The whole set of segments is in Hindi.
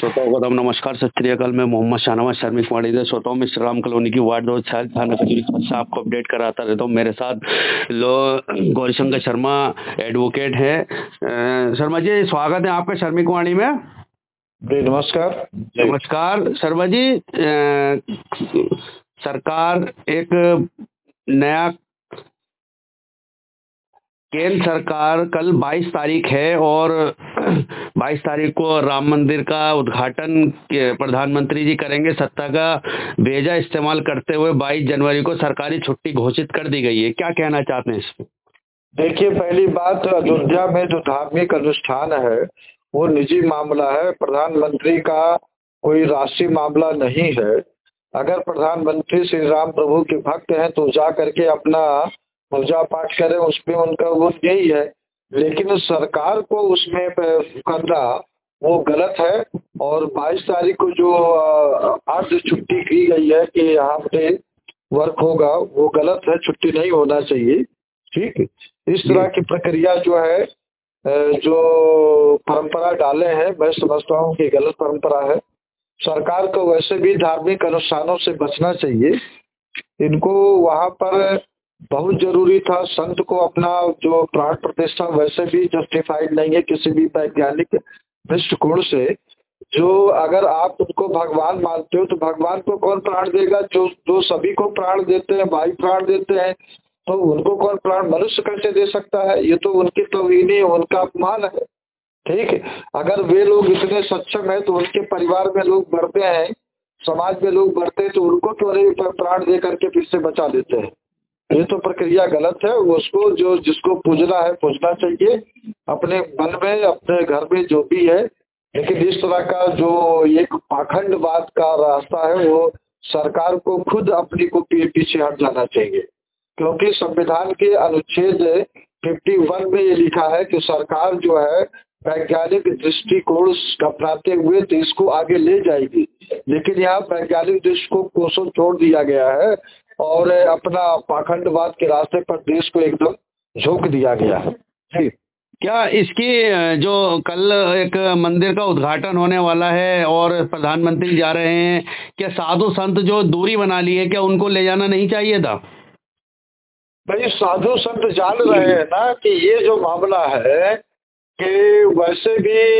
श्रोताओं को दम नमस्कार, सत श्री अकाल। मैं मोहम्मद शाहनवाज शर्मिक वाणिज्य श्रोताओं में श्री राम कॉलोनी की वार्ड 2 थाना से आपको अपडेट कराता रहता हूँ। मेरे साथ गौरीशंकर शर्मा एडवोकेट है। शर्मा जी, स्वागत है आपका शर्मिक वाणी में। जी नमस्कार। नमस्कार शर्मा जी। सरकार एक नया केंद्र सरकार कल 22 तारीख है और 22 तारीख को राम मंदिर का उद्घाटन प्रधानमंत्री जी करेंगे। सत्ता का भेजा इस्तेमाल करते हुए 22 जनवरी को सरकारी छुट्टी घोषित कर दी गई है। क्या कहना चाहते हैं इसमें? देखिए, पहली बात, अयोध्या में जो धार्मिक अनुष्ठान है वो निजी मामला है, प्रधानमंत्री का कोई राष्ट्रीय मामला नहीं है। अगर प्रधानमंत्री श्री राम प्रभु के भक्त हैं तो जा करके अपना पूजा पाठ करें, उसमें उनका वो यही है। लेकिन सरकार को उसमें करना वो गलत है। और 22 तारीख को जो अर्ध छुट्टी की गई है कि हाफ डे वर्क होगा, वो गलत है, छुट्टी नहीं होना चाहिए। ठीक है, इस तरह की प्रक्रिया जो है, जो परंपरा डाले हैं, मैं समझता हूँ कि गलत परंपरा है। सरकार को वैसे भी धार्मिक अनुष्ठानों से बचना चाहिए। इनको वहाँ पर बहुत जरूरी था। संत को अपना जो प्राण प्रतिष्ठा वैसे भी जस्टिफाइड नहीं है किसी भी वैज्ञानिक दृष्टिकोण से। जो अगर आप उनको भगवान मानते हो तो भगवान को कौन प्राण देगा? जो सभी को प्राण देते हैं, भाई प्राण देते हैं, तो उनको कौन प्राण मनुष्य कैसे दे सकता है? ये तो उनकी तौहीन, उनका अपमान है। ठीक है, अगर वे लोग इतने सक्षम है तो उनके परिवार में लोग बढ़ते हैं, समाज में लोग बढ़ते हैं, तो उनको क्यों नहीं प्राण दे करके फिर से बचा देते हैं? ये तो प्रक्रिया गलत है। उसको जो जिसको पूजना है पूजना चाहिए अपने मन में, अपने घर में जो भी है। लेकिन इस तरह का जो एक पाखंडवाद का रास्ता है वो सरकार को खुद अपनी को पीछे हट जाना चाहिए। क्योंकि संविधान के अनुच्छेद 51 में ये लिखा है कि सरकार जो है वैज्ञानिक दृष्टिकोण अपनाते हुए देश को आगे ले जाएगी। लेकिन यहाँ वैज्ञानिक दृष्टिकोण को छोड़ दिया गया है और अपना पाखंडवाद के रास्ते पर देश को एकदम झोंक दिया गया है। जी, क्या इसकी जो कल एक मंदिर का उद्घाटन होने वाला है और प्रधानमंत्री जा रहे हैं, क्या साधु संत जो दूरी बना ली है, क्या उनको ले जाना नहीं चाहिए था? भाई साधु संत जान रहे हैं ना कि ये जो मामला है कि वैसे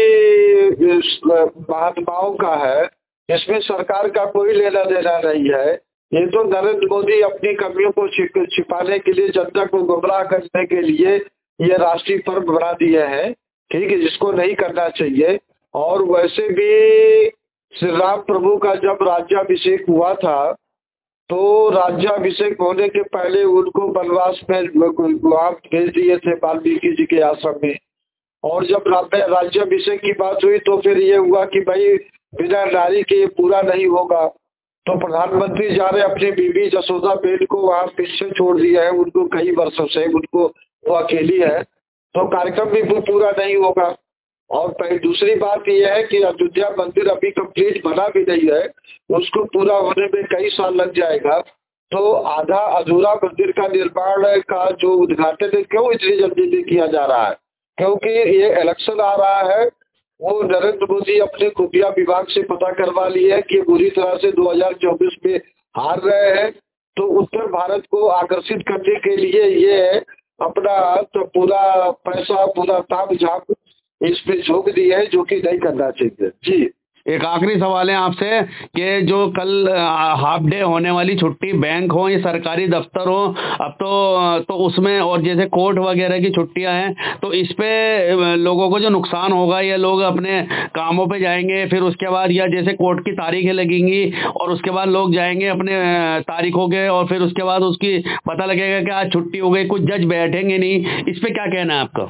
भी महात्माओं का है, इसमें सरकार का कोई लेना देना नहीं है। ये तो नरेंद्र मोदी अपनी कमियों को छिपाने के लिए, जनता को गुमराह करने के लिए ये राष्ट्रीय पर्व बना दिए हैं। ठीक है, जिसको नहीं करना चाहिए। और वैसे भी श्री राम प्रभु का जब राज्याभिषेक हुआ था तो राज्याभिषेक होने के पहले उनको वनवास में वहाँ भेज दिए थे वाल्मीकि जी के आश्रम में। और जब राज्याभिषेक की बात हुई तो फिर ये हुआ कि भाई बिना नारी के ये पूरा नहीं होगा। तो प्रधानमंत्री जा रहे अपनी बीबी जसोदा बेन को वहाँ पीछे छोड़ दिया है, उनको कई वर्षों से, उनको वो अकेली है, तो कार्यक्रम भी पूरा नहीं होगा। और दूसरी बात यह है कि अयोध्या मंदिर अभी कंप्लीट बना भी नहीं है, उसको पूरा होने में कई साल लग जाएगा। तो आधा अधूरा मंदिर का निर्माण का जो उद्घाटन है क्यों इतनी जल्दी नहीं किया जा रहा है? क्योंकि ये इलेक्शन आ रहा है। वो नरेंद्र मोदी अपने खुफिया विभाग से पता करवा लिया है कि बुरी तरह से 2024 में हार रहे हैं। तो उत्तर भारत को आकर्षित करने के लिए ये अपना तो पूरा पैसा, पूरा ताम झाम इसमें झोंक दी है, जो कि नहीं करना चाहिए। जी, एक आखिरी सवाल है आपसे कि जो कल हाफ डे होने वाली छुट्टी, बैंक हो या सरकारी दफ्तर हो, अब तो उसमें, और जैसे कोर्ट वगैरह की छुट्टियां हैं, तो इस पे लोगों को जो नुकसान होगा, या लोग अपने कामों पे जाएंगे, फिर उसके बाद या जैसे कोर्ट की तारीखें लगेंगी और उसके बाद लोग जाएंगे अपने तारीखों के, और फिर उसके बाद उसकी पता लगेगा कि आज छुट्टी हो गई, कुछ जज बैठेंगे नहीं। इस पे क्या कहना है आपका?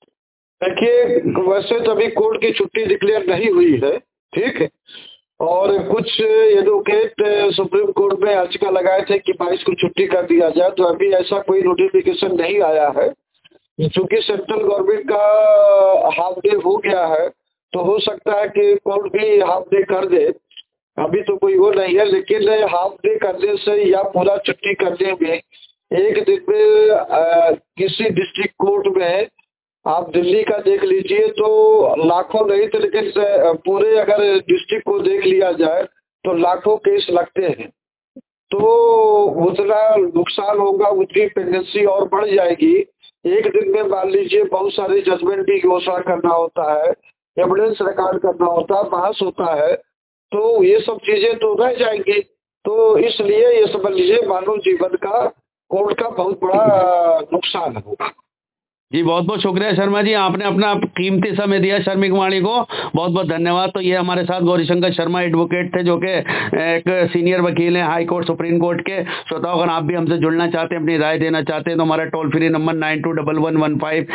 देखिए, वैसे तो अभी कोर्ट की छुट्टी डिक्लेयर नहीं हुई है। ठीक है, और कुछ एडवोकेट सुप्रीम कोर्ट में याचिका लगाए थे कि 22 को छुट्टी कर दिया जाए, तो अभी ऐसा कोई नोटिफिकेशन नहीं आया है। क्योंकि सेंट्रल गवर्नमेंट का हाफ डे हो गया है, तो हो सकता है कि कोर्ट भी हाफ डे कर दे। अभी तो कोई वो नहीं है, लेकिन हाफ डे करने से या पूरा छुट्टी करने में एक दिन में किसी डिस्ट्रिक्ट कोर्ट में आप दिल्ली का देख लीजिए तो लाखों नहीं तो लेकिन पूरे अगर डिस्ट्रिक्ट को देख लिया जाए तो लाखों केस लगते हैं, तो उतना नुकसान होगा, उतनी पेंडेंसी और बढ़ जाएगी। एक दिन में मान लीजिए बहुत सारे जजमेंट की घोषणा करना होता है, एविडेंस रिकॉर्ड करना होता है, बहस होता है, तो ये सब चीजें तो रह जाएंगी। तो इसलिए ये समझ लीजिए मानव जीवन का कोर्ट का बहुत बड़ा नुकसान होगा। जी बहुत बहुत शुक्रिया शर्मा जी, आपने अपना कीमती समय दिया शर्मिक वाणी को, बहुत बहुत धन्यवाद। तो ये हमारे साथ गौरीशंकर शर्मा एडवोकेट थे, जो कि एक सीनियर वकील हैं हाई कोर्ट सुप्रीम कोर्ट के। श्रोताओं अगर आप भी हमसे जुड़ना चाहते हैं, अपनी राय देना चाहते हैं, तो हमारा टोल फ्री नंबर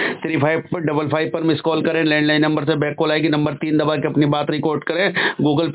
9211153555 पर मिस कॉल करें। लैंडलाइन नंबर से बैक कॉल आएगी, नंबर 3 दबा के अपनी बात रिकॉर्ड करें। गूगल